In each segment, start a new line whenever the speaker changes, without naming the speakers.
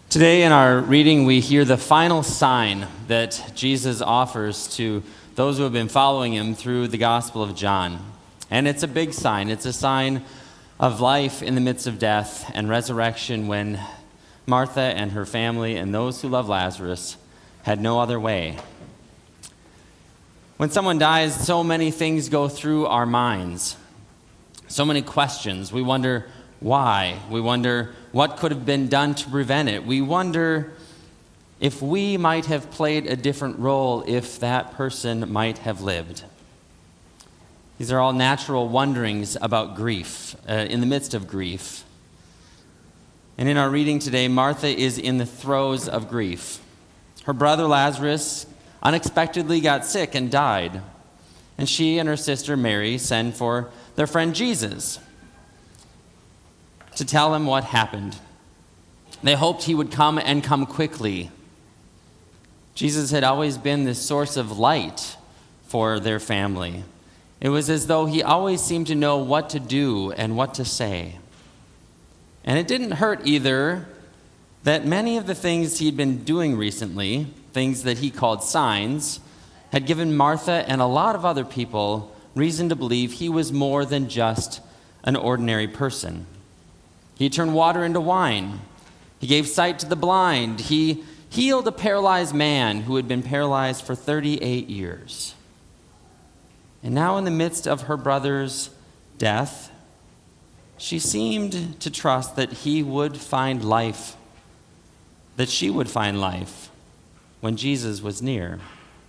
Today in our reading, we hear the final sign that Jesus offers to those who have been following him through the Gospel of John. And it's a big sign. It's a sign of life in the midst of death and resurrection when Martha and her family and those who love Lazarus had no other way. When someone dies, so many things go through our minds. So many questions. We wonder why. We wonder what could have been done to prevent it. We wonder if we might have played a different role if that person might have lived. These are all natural wonderings about grief, in the midst of grief. And in our reading today, Martha is in the throes of grief. Her brother Lazarus unexpectedly got sick and died. And she and her sister Mary send for their friend Jesus to tell him what happened. They hoped he would come and come quickly. Jesus had always been this source of light for their family. It was as though he always seemed to know what to do and what to say. And it didn't hurt either that many of the things he'd been doing recently, things that he called signs, had given Martha and a lot of other people reason to believe he was more than just an ordinary person. He turned water into wine. He gave sight to the blind. He healed a paralyzed man who had been paralyzed for 38 years. And now in the midst of her brother's death, she seemed to trust that he would find life, that she would find life when Jesus was near.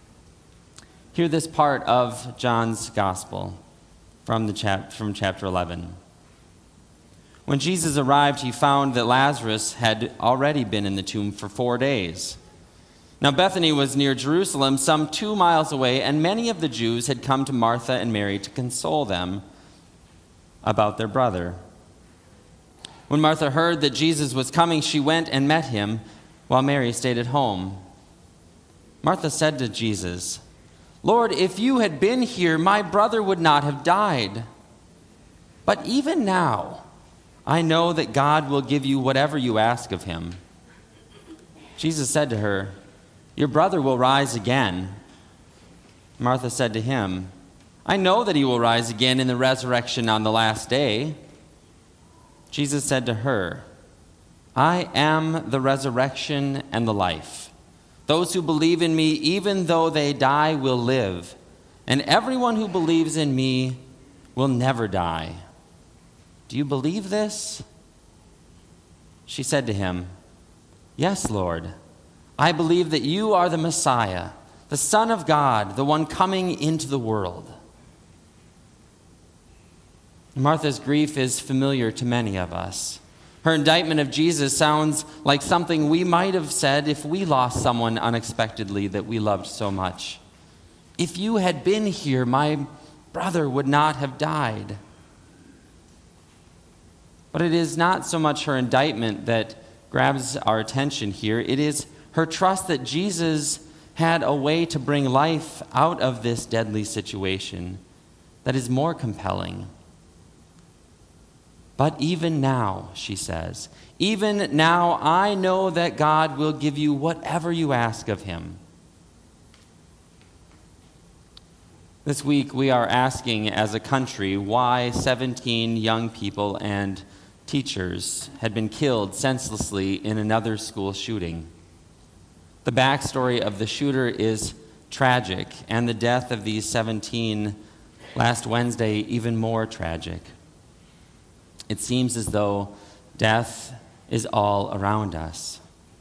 Hear this part of John's Gospel from chapter 11. When Jesus arrived, he found that Lazarus had already been in the tomb for 4 days. Now Bethany was near Jerusalem, some 2 miles away, and many of the Jews had come to Martha and Mary to console them about their brother. When Martha heard that Jesus was coming, she went and met him, while Mary stayed at home. Martha said to Jesus, "Lord, if you had been here, my brother would not have died. But even now, I know that God will give you whatever you ask of him." Jesus said to her, "Your brother will rise again." Martha said to him, "I know that he will rise again in the resurrection on the last day." Jesus said to her, "I am the resurrection and the life. Those who believe in me, even though they die, will live. And everyone who believes in me will never die. Do you believe this?" She said to him, "Yes, Lord. I believe that you are the Messiah, the Son of God, the one coming into the world." Martha's grief is familiar to many of us. Her indictment of Jesus sounds like something we might have said if we lost someone unexpectedly that we loved so much. "If you had been here, my brother would not have died." But it is not so much her indictment that grabs our attention here. It is her trust that Jesus had a way to bring life out of this deadly situation that is more compelling. "But even now," she says, "even now I know that God will give you whatever you ask of him." This week we are asking as a country why 17 young people and teachers had been killed senselessly in another school shooting. The backstory of the shooter is tragic, and the death of these 17 last Wednesday even more tragic. It seems as though death is all around us.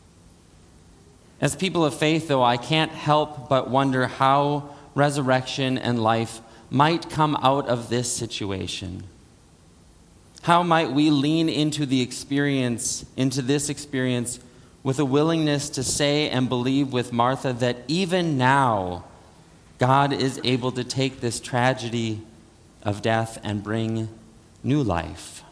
As people of faith, though, I can't help but wonder how resurrection and life might come out of this situation. How might we lean into this experience with a willingness to say and believe with Martha that even now God is able to take this tragedy of death and bring new life?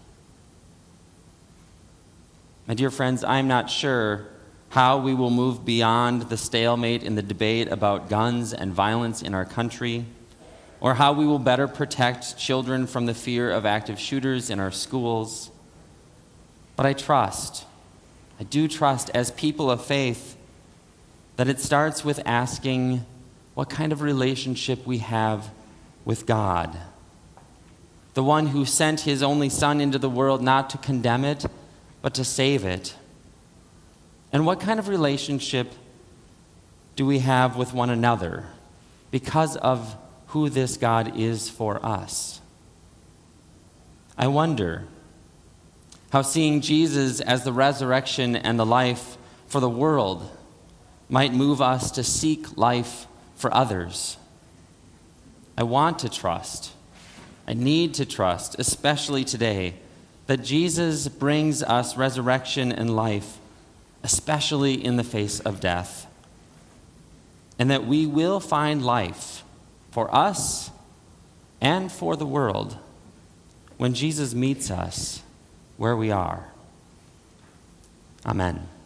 My dear friends, I'm not sure how we will move beyond the stalemate in the debate about guns and violence in our country, or how we will better protect children from the fear of active shooters in our schools. But I trust I do trust, as people of faith, that it starts with asking what kind of relationship we have with God, the one who sent his only Son into the world not to condemn it, but to save it. And what kind of relationship do we have with one another because of who this God is for us? I wonder how seeing Jesus as the resurrection and the life for the world might move us to seek life for others. I want to trust, I need to trust, especially today, that Jesus brings us resurrection and life, especially in the face of death, and that we will find life for us and for the world when Jesus meets us where we are. Amen.